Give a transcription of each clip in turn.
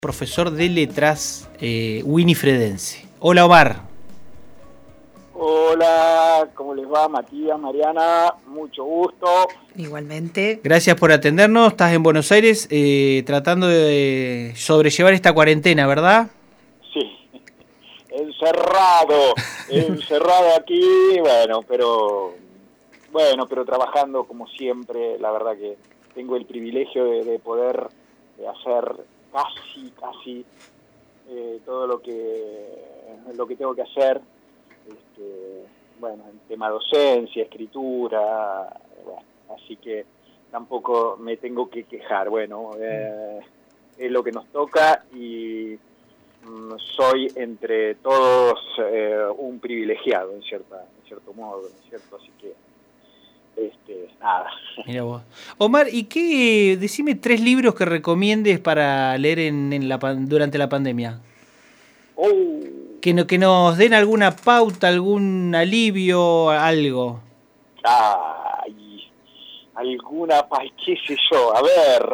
profesor de letras winifredense. Hola Omar. Hola, ¿cómo les va? Matías, Mariana, mucho gusto. Igualmente. Gracias por atendernos. Estás en Buenos Aires tratando de sobrellevar esta cuarentena, ¿verdad? Sí, encerrado aquí, pero trabajando como siempre. La verdad que tengo el privilegio de poder hacer casi todo lo que tengo que hacer. En tema docencia, escritura, así que tampoco me tengo que quejar. Es lo que nos toca y soy entre todos un privilegiado en cierto modo, ¿no es cierto? Así que nada. Mira vos. Omar, decime 3 libros que recomiendes para leer durante la pandemia. Que nos den alguna pauta, algún alivio, algo. Qué sé yo. A ver,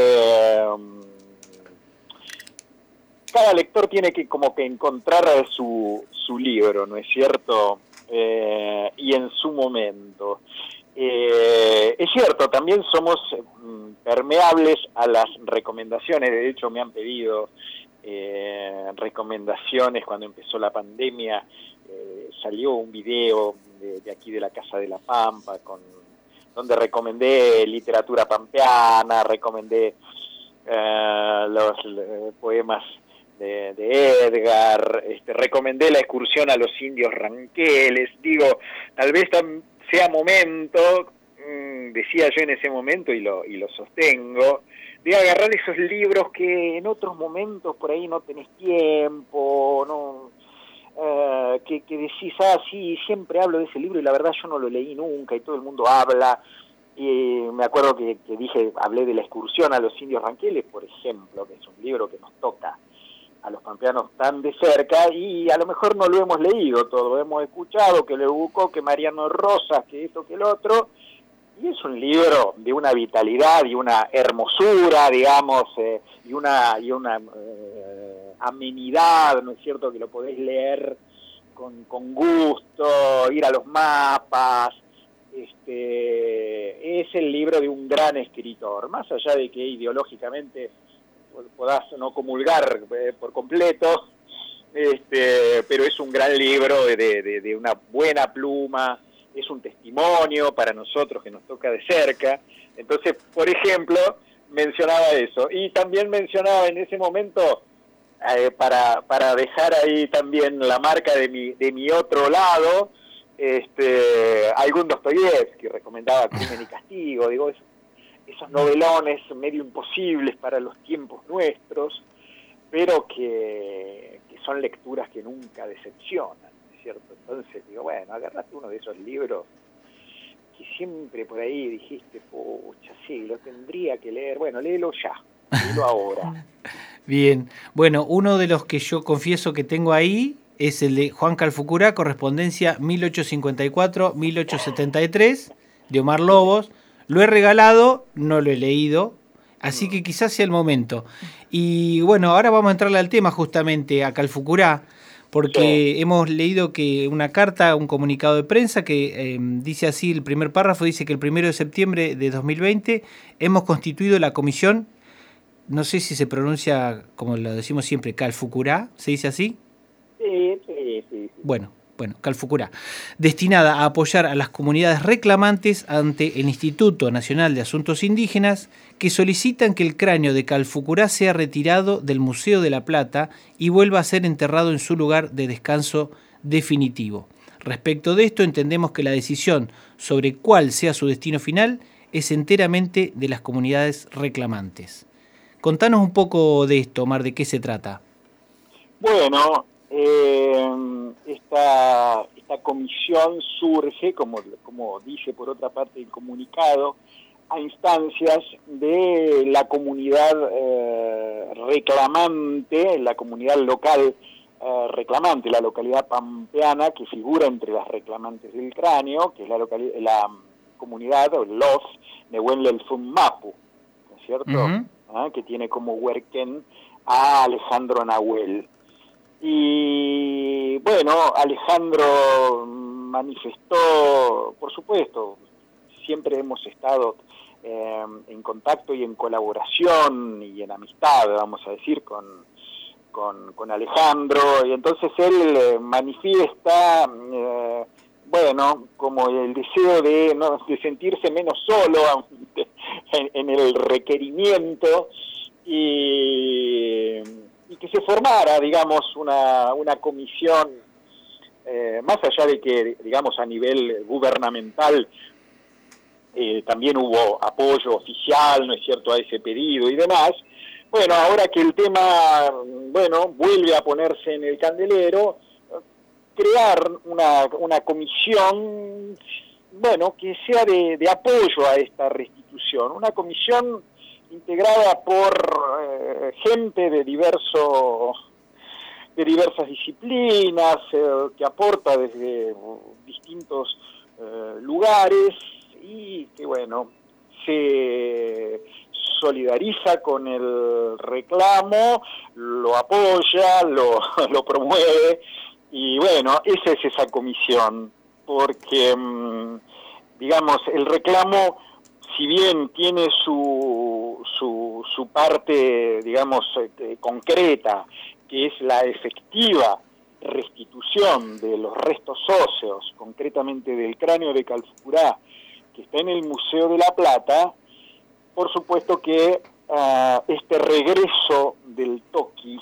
cada lector tiene que como que encontrar su libro, ¿no es cierto? Y en su momento. Es cierto, también somos permeables a las recomendaciones. De hecho, me han pedido recomendaciones cuando empezó la pandemia. Salió un video de aquí de la Casa de la Pampa donde recomendé literatura pampeana, recomendé los poemas de Edgar, recomendé la excursión a los indios ranqueles. Digo, tal vez sea momento, decía yo en ese momento y lo sostengo, de agarrar esos libros que en otros momentos por ahí no tenés tiempo, no que decís, sí, siempre hablo de ese libro y la verdad yo no lo leí nunca y todo el mundo habla. Y me acuerdo que hablé de la excursión a los indios ranqueles, por ejemplo, que es un libro que nos toca a los pampeanos tan de cerca y a lo mejor no lo hemos leído todo, hemos escuchado que Leuco, que Mariano Rosas, que esto, que el otro, y es un libro de una vitalidad y una hermosura, digamos, y una amenidad, ¿no es cierto?, que lo podéis leer con gusto, ir a los mapas. Es el libro de un gran escritor, más allá de que ideológicamente podás no comulgar por completo, pero es un gran libro de una buena pluma, es un testimonio para nosotros que nos toca de cerca. Entonces, por ejemplo, mencionaba eso, y también mencionaba en ese momento, para dejar ahí también la marca de mi otro lado, algún Dostoyevski, recomendaba Crimen y Castigo, digo, esos novelones medio imposibles para los tiempos nuestros, pero que son lecturas que nunca decepcionan, ¿cierto? Entonces digo, agarrate uno de esos libros que siempre por ahí dijiste, pucha, sí, lo tendría que leer. Léelo ya, léelo ahora. Bien, bueno, uno de los que yo confieso que tengo ahí es el de Juan Calfucurá, Correspondencia 1854-1873, de Omar Lobos. Lo he regalado, no lo he leído, así que quizás sea el momento. Y bueno, ahora vamos a entrarle al tema justamente a Calfucurá, porque hemos leído que una carta, un comunicado de prensa que dice así, el primer párrafo dice que el 1 de septiembre de 2020 hemos constituido la comisión, no sé si se pronuncia como lo decimos siempre, Calfucurá, ¿se dice así? Sí. Bueno, Calfucurá, destinada a apoyar a las comunidades reclamantes ante el Instituto Nacional de Asuntos Indígenas que solicitan que el cráneo de Calfucurá sea retirado del Museo de la Plata y vuelva a ser enterrado en su lugar de descanso definitivo. Respecto de esto, entendemos que la decisión sobre cuál sea su destino final es enteramente de las comunidades reclamantes. Contanos un poco de esto, Omar, ¿de qué se trata? Bueno, esta comisión surge, como dice por otra parte el comunicado, a instancias de la comunidad reclamante, la comunidad local reclamante, la localidad pampeana que figura entre las reclamantes del cráneo, que es la comunidad, o los Nehuenlelfun Mapu, ¿no es cierto? Uh-huh. Que tiene como huerquén a Alejandro Nahuel. Y bueno, Alejandro manifestó, por supuesto, siempre hemos estado en contacto y en colaboración y en amistad, vamos a decir, con Alejandro, y entonces él manifiesta, bueno, como el deseo de sentirse menos solo en el requerimiento, y que se formara, digamos, una comisión, más allá de que, digamos, a nivel gubernamental también hubo apoyo oficial, ¿no es cierto?, a ese pedido y demás. Bueno, ahora que el tema, bueno, vuelve a ponerse en el candelero, crear una comisión, bueno, que sea de apoyo a esta restitución, una comisión integrada por gente de diversas disciplinas, que aporta desde distintos lugares, y que, bueno, se solidariza con el reclamo, lo apoya, lo promueve, y bueno, esa es esa comisión, porque, digamos, el reclamo, si bien tiene su parte, digamos, concreta, que es la efectiva restitución de los restos óseos, concretamente del cráneo de Calfucurá, que está en el Museo de la Plata, por supuesto que este regreso del toqui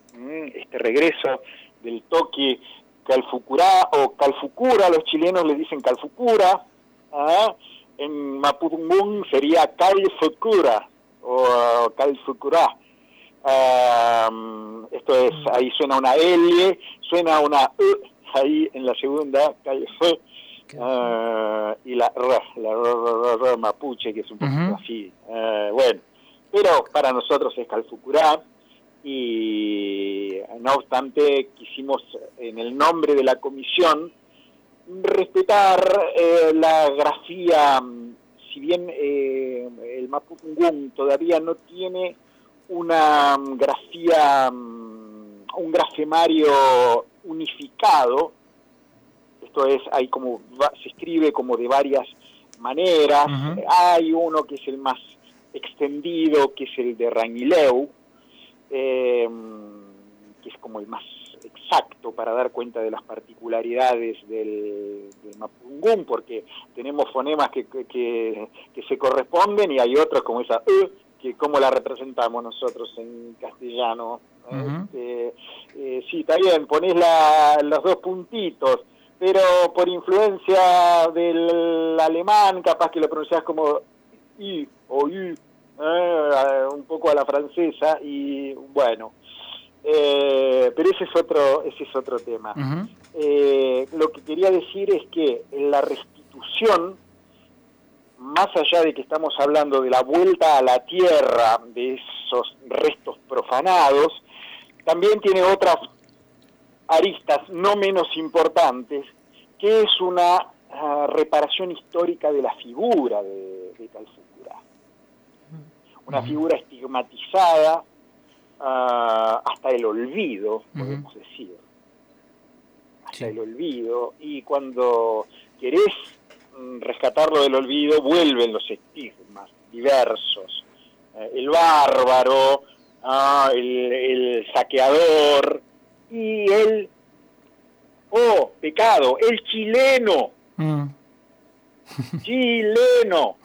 Calfucurá o Calfucura, los chilenos le dicen Calfucura, en Mapudungún sería Calfucura o Calfucurá. Esto es, ahí suena una L, suena una U ahí en la segunda, Calfu. Y la mapuche, que es un poquito así, bueno, pero para nosotros es Calfucurá, y no obstante quisimos, en el nombre de la comisión, respetar la grafía, si bien el Mapudungún todavía no tiene una grafía, un grafemario unificado. Esto es, hay como, se escribe como de varias maneras. Hay uno que es el más extendido, que es el de Rañileu, que es como el más exacto para dar cuenta de las particularidades del Mapudungún, porque tenemos fonemas que se corresponden, y hay otros como esa que como la representamos nosotros en castellano. Sí, está bien, ponés los dos puntitos, pero por influencia del alemán, capaz que lo pronunciás como I o I, un poco a la francesa, y bueno, pero ese es otro tema. Lo que quería decir es que la restitución, más allá de que estamos hablando de la vuelta a la tierra de esos restos profanados, también tiene otras aristas no menos importantes, que es una reparación histórica de la figura de Calfucurá. Una figura estigmatizada hasta el olvido, podemos decir. Hasta el olvido, y cuando querés rescatarlo del olvido, vuelven los estigmas diversos. El bárbaro, el saqueador, y el pecado, el chileno. Chileno.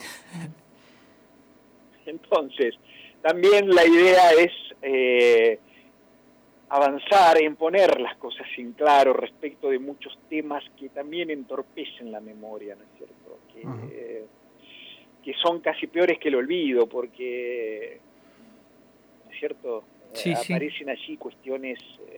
Entonces, también la idea es avanzar en poner las cosas en claro respecto de muchos temas que también entorpecen la memoria, ¿no es cierto? Que son casi peores que el olvido, porque, ¿no es cierto? Aparecen allí cuestiones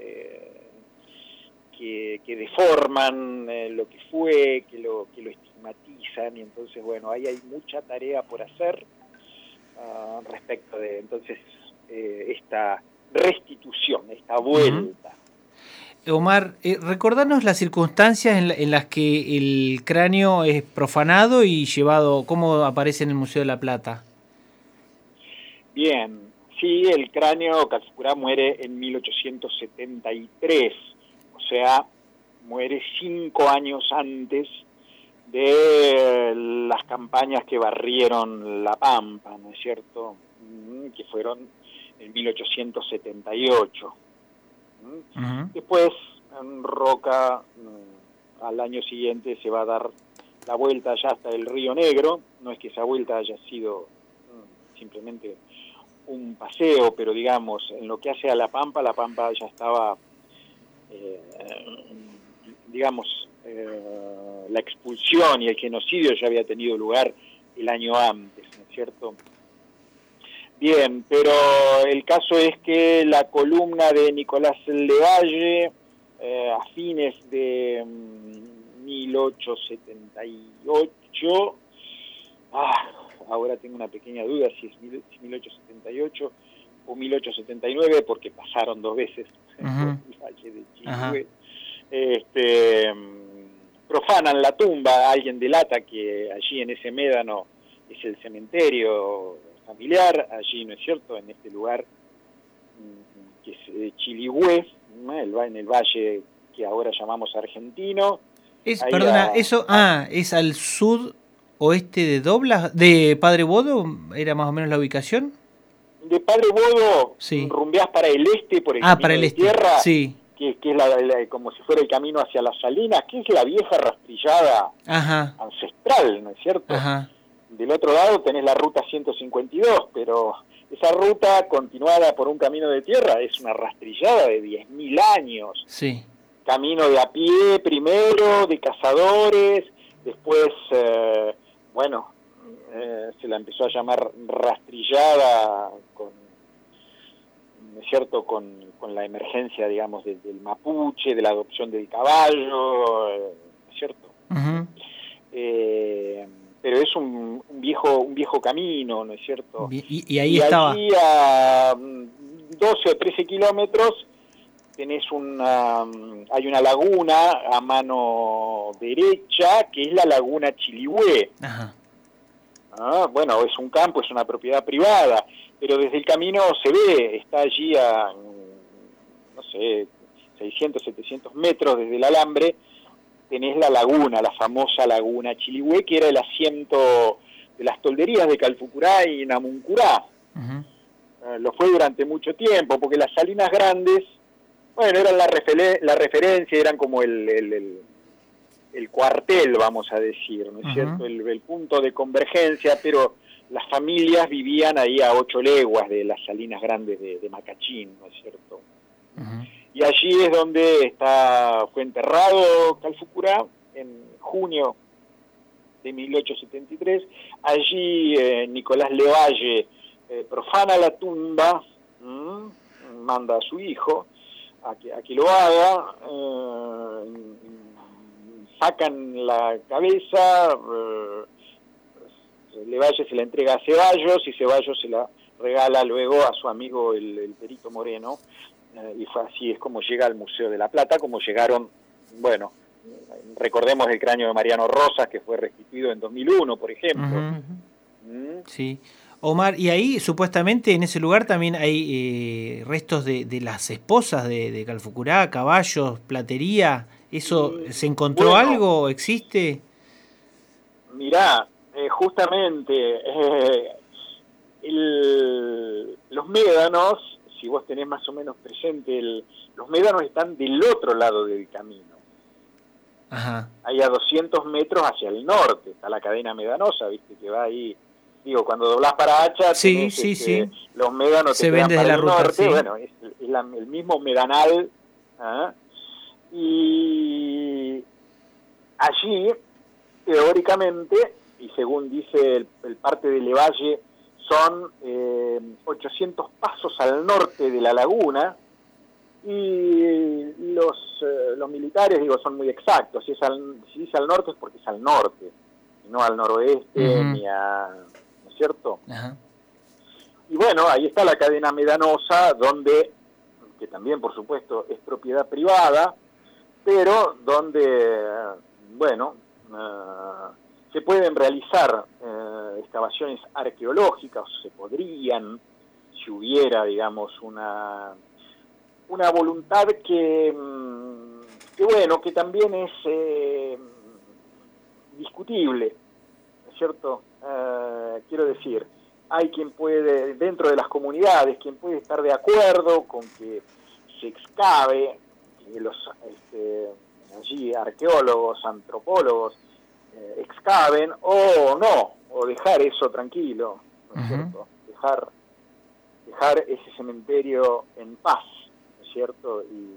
que deforman lo que fue, que lo estigmatizan, y entonces, bueno, ahí hay mucha tarea por hacer respecto de, entonces, esta restitución, esta vuelta. Omar, recordanos las circunstancias en las que el cráneo es profanado y llevado, ¿cómo aparece en el Museo de la Plata? Bien, Sí, el cráneo Calfucurá muere en 1873, o sea, muere 5 años antes de las campañas que barrieron La Pampa, ¿no es cierto?, que fueron en 1878. Uh-huh. Después, en Roca, al año siguiente se va a dar la vuelta ya hasta el Río Negro. No es que esa vuelta haya sido simplemente un paseo, pero digamos, en lo que hace a La Pampa ya estaba, digamos, la expulsión y el genocidio ya había tenido lugar el año antes, ¿no es cierto? Bien, pero el caso es que la columna de Nicolás Levalle, a fines de 1878, ahora tengo una pequeña duda si es 1878 o 1879, porque pasaron 2 veces por el Valle de Chilihue, profanan la tumba. Alguien delata que allí en ese médano es el cementerio familiar, allí, ¿no es cierto?, en este lugar que es Chilihue, en el valle que ahora llamamos argentino. Perdona, eso, ¿es al sudoeste de Doblas, de Padre Bodo? ¿Era más o menos la ubicación? De Padre Bodo, sí. Rumbeás para el este, por el camino para el de este. tierra, sí. que es como si fuera el camino hacia las Salinas, que es la vieja rastrillada ancestral, ¿no es cierto? Ajá. Del otro lado tenés la ruta 152, pero esa ruta continuada por un camino de tierra es una rastrillada de 10.000 años. Sí. Camino de a pie primero, de cazadores, después, se la empezó a llamar rastrillada ¿no es cierto?, con la emergencia, digamos, del mapuche, de la adopción del caballo, ¿no es cierto? Uh-huh. Pero es un viejo camino, ¿no es cierto? Y ahí estaba. Allí a 12 o 13 kilómetros tenés hay una laguna a mano derecha, que es la laguna Chilihue. Ajá. Bueno, es un campo, es una propiedad privada, pero desde el camino se ve, está allí a, no sé, 600, 700 metros desde el alambre, tenés la laguna, la famosa laguna Chilihue, que era el asiento de las tolderías de Calfucurá y Namuncurá. Uh-huh. Lo fue durante mucho tiempo, porque las Salinas Grandes, bueno, eran la referencia, eran como el cuartel, vamos a decir, ¿no es cierto? El punto de convergencia, pero las familias vivían ahí a 8 leguas de las Salinas Grandes de Macachín, ¿no es cierto? Uh-huh. Y allí es donde fue enterrado Calfucurá en junio de 1873. Allí Nicolás Levalle profana la tumba, manda a su hijo a que lo haga, sacan la cabeza, Levalle se la entrega a Ceballos y Ceballos se la regala luego a su amigo el Perito Moreno, y fue así es como llega al Museo de la Plata, como llegaron, bueno, recordemos el cráneo de Mariano Rosas, que fue restituido en 2001, por ejemplo. Uh-huh. Sí. Omar, y ahí supuestamente en ese lugar también hay restos de las esposas de Calfucurá, caballos, platería. ¿Eso se encontró algo? ¿Existe? Mirá, justamente los médanos, si vos tenés más o menos presente, los médanos están del otro lado del camino. Ajá. Ahí a 200 metros hacia el norte está la cadena medanosa, viste, que va ahí. Digo, cuando doblás para Hacha, tenés, sí. los médanos se te ven quedan desde para la el ruta, norte, sí. bueno, es el mismo medanal, y allí, teóricamente, y según dice el parte de Levalle, son 800 pasos al norte de la laguna, y los militares, digo, son muy exactos. Si dice al norte es porque es al norte, no al noroeste, ni ¿no es cierto? Ajá. Y bueno, ahí está la cadena medanosa, que también, por supuesto, es propiedad privada, pero donde, bueno, se pueden realizar excavaciones arqueológicas, se podrían, si hubiera, digamos, una voluntad que bueno, que también es discutible, ¿no es cierto? Quiero decir, hay quien puede, dentro de las comunidades, quien puede estar de acuerdo con que se excave, que allí arqueólogos, antropólogos excaven, o no, o dejar eso tranquilo, ¿no es cierto? Dejar ese cementerio en paz, ¿no es cierto? Y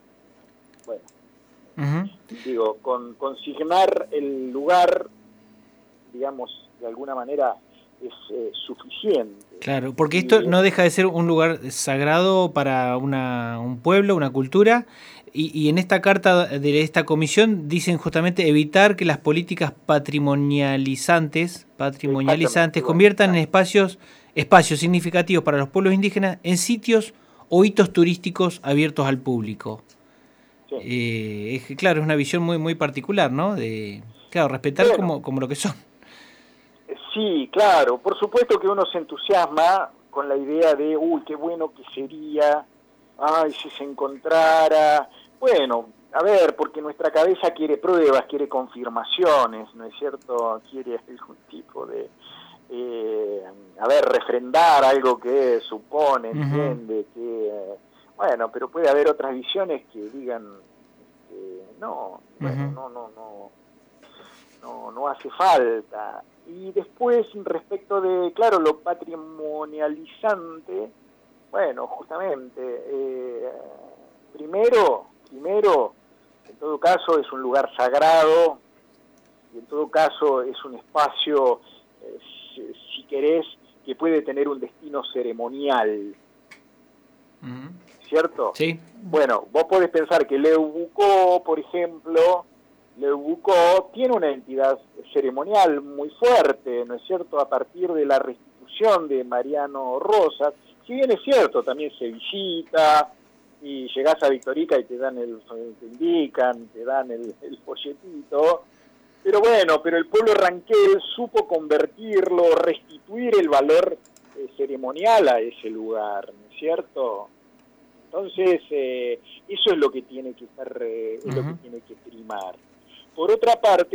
bueno, digo, consignar el lugar, digamos, de alguna manera es suficiente. Claro, porque esto no deja de ser un lugar sagrado para un pueblo, una cultura, y en esta carta de esta comisión dicen justamente evitar que las políticas patrimonializantes conviertan en espacios significativos para los pueblos indígenas en sitios o hitos turísticos abiertos al público. Sí. Claro, es una visión muy muy particular, ¿no? De respetar como lo que son. Sí, claro, por supuesto que uno se entusiasma con la idea de, qué bueno que sería, si se encontrara, bueno, a ver, porque nuestra cabeza quiere pruebas, quiere confirmaciones, ¿no es cierto? Quiere algún tipo de, refrendar algo que supone, entiende, que, bueno, pero puede haber otras visiones que digan, no hace falta. Y después, respecto de, claro, lo patrimonializante, bueno, justamente, primero, en todo caso es un lugar sagrado, y en todo caso es un espacio, si querés, que puede tener un destino ceremonial, ¿cierto? Sí. Bueno, vos podés pensar que Leubucó, por ejemplo, tiene una entidad ceremonial muy fuerte, ¿no es cierto?, a partir de la restitución de Mariano Rosas. Si bien es cierto, también se visita, y llegás a Victorica y te indican, te dan el folletito, pero bueno, pero el pueblo ranquel supo convertirlo, restituir el valor ceremonial a ese lugar, ¿no es cierto? Entonces, eso es lo que tiene que estar, es lo que tiene que primar. Por otra parte,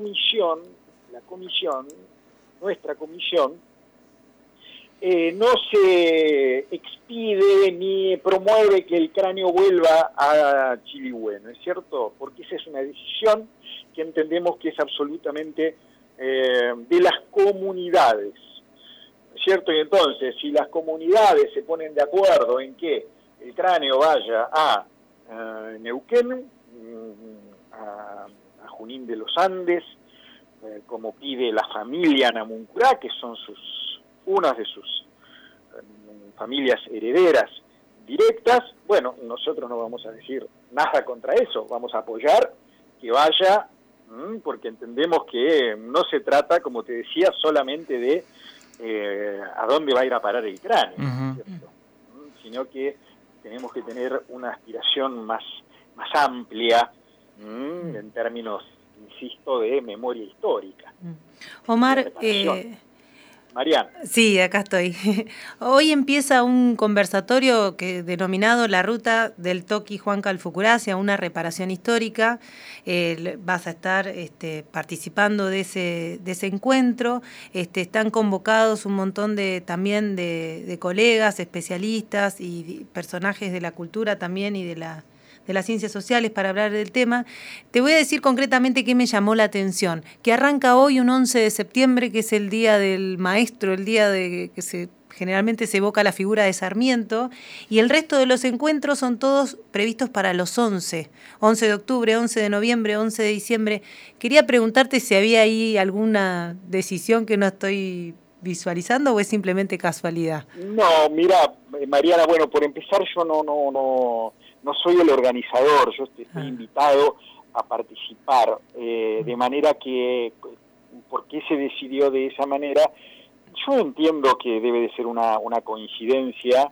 nuestra comisión, no se expide ni promueve que el cráneo vuelva a Chilihue, ¿no es cierto? Porque esa es una decisión que entendemos que es absolutamente de las comunidades, ¿no es cierto? Y entonces, si las comunidades se ponen de acuerdo en que el cráneo vaya a Neuquén, a Junín de los Andes, como pide la familia Namuncurá, que son unas de sus familias herederas directas, bueno, nosotros no vamos a decir nada contra eso, vamos a apoyar que vaya, porque entendemos que no se trata, como te decía, solamente de a dónde va a ir a parar el cráneo, ¿cierto? Sino que tenemos que tener una aspiración más amplia, en términos, insisto, de memoria histórica. Omar, Mariana. Sí, acá estoy. Hoy empieza un conversatorio denominado La Ruta del Toqui Juan Calfucurá hacia una reparación histórica. Vas a estar participando de ese encuentro. Están convocados un montón también de colegas, especialistas y personajes de la cultura también y de las ciencias sociales para hablar del tema. Te voy a decir concretamente qué me llamó la atención, que arranca hoy un 11 de septiembre, que es el Día del Maestro, el día que generalmente se evoca la figura de Sarmiento, y el resto de los encuentros son todos previstos para los 11 de octubre, 11 de noviembre, 11 de diciembre. Quería preguntarte si había ahí alguna decisión que no estoy visualizando o es simplemente casualidad. No, mira, Mariana, bueno, por empezar yo no soy el organizador, yo estoy invitado a participar, de manera que, ¿por qué se decidió de esa manera? Yo entiendo que debe de ser una coincidencia,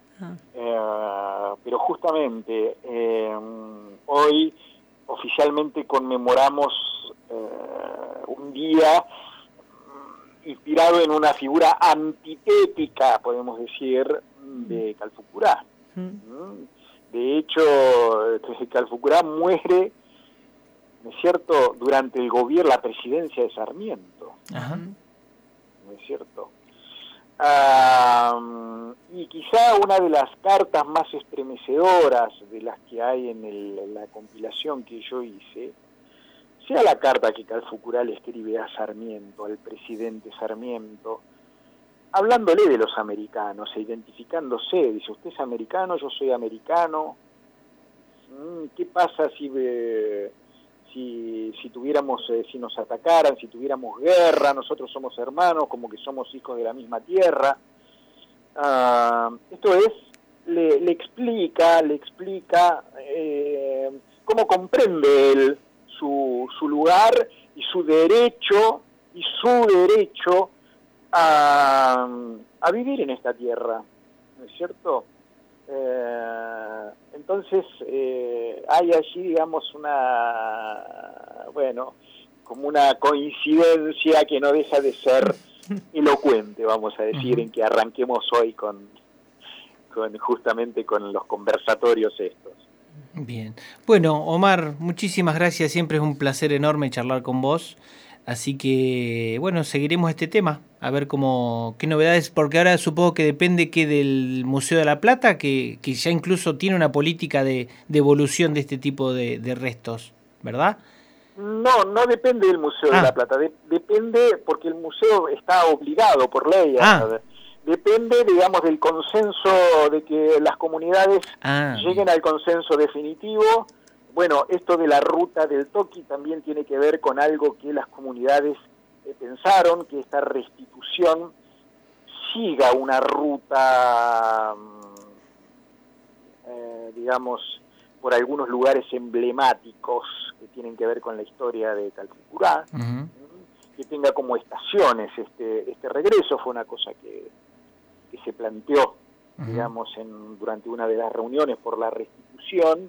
pero justamente hoy oficialmente conmemoramos un día inspirado en una figura antitética, podemos decir, de Calfucurá. De hecho, Calfucurá muere, ¿no es cierto?, durante el gobierno, la presidencia de Sarmiento. Ajá. ¿No es cierto? Y quizá una de las cartas más estremecedoras de las que hay en la compilación que yo hice, sea la carta que Calfucurá le escribe a Sarmiento, al presidente Sarmiento, hablándole de los americanos e identificándose. Dice, usted es americano, yo soy americano. ¿Qué pasa si tuviéramos, si nos atacaran, si tuviéramos guerra? Nosotros somos hermanos, como que somos hijos de la misma tierra. Esto es, le explica cómo comprende él su lugar y su derecho a vivir en esta tierra, ¿no es cierto? Entonces hay allí, digamos, como una coincidencia que no deja de ser elocuente, vamos a decir, en que arranquemos hoy justamente con los conversatorios estos. Bien. Bueno, Omar, muchísimas gracias, siempre es un placer enorme charlar con vos. Así que, bueno, seguiremos este tema, a ver qué novedades, porque ahora supongo que depende del Museo de la Plata, que ya incluso tiene una política de evolución de este tipo de restos, ¿verdad? No depende del Museo de la Plata, depende porque el museo está obligado por ley depende, digamos, del consenso, de que las comunidades lleguen al consenso definitivo. Bueno, esto de la ruta del Toqui también tiene que ver con algo que las comunidades pensaron, que esta restitución siga una ruta, digamos, por algunos lugares emblemáticos que tienen que ver con la historia de Calfucurá, que tenga como estaciones este regreso. Fue una cosa que se planteó, digamos, durante una de las reuniones por la restitución.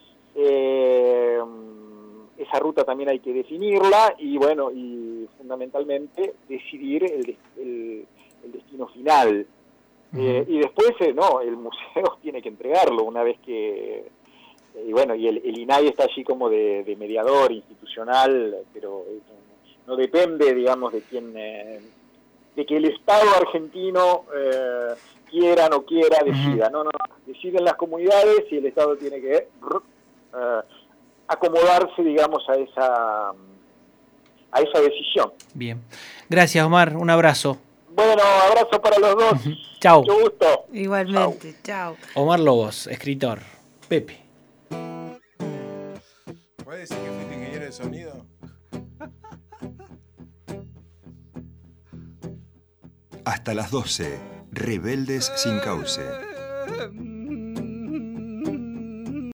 Esa ruta también hay que definirla y bueno, y fundamentalmente decidir el destino final. Y después el museo tiene que entregarlo una vez que y el INAI está allí como de mediador institucional, pero no depende, digamos, de quién, de que el Estado argentino quiera, no quiera, decida. No, deciden las comunidades y el Estado tiene que acomodarse, digamos, a esa decisión. Bien. Gracias, Omar. Un abrazo. Bueno, abrazo para los dos. Chau. Mucho gusto. Igualmente. Chau. Omar Lobos, escritor. Pepe. ¿Puedes decir que fuiste ingeniero de sonido? Hasta las 12. Rebeldes sin cauce.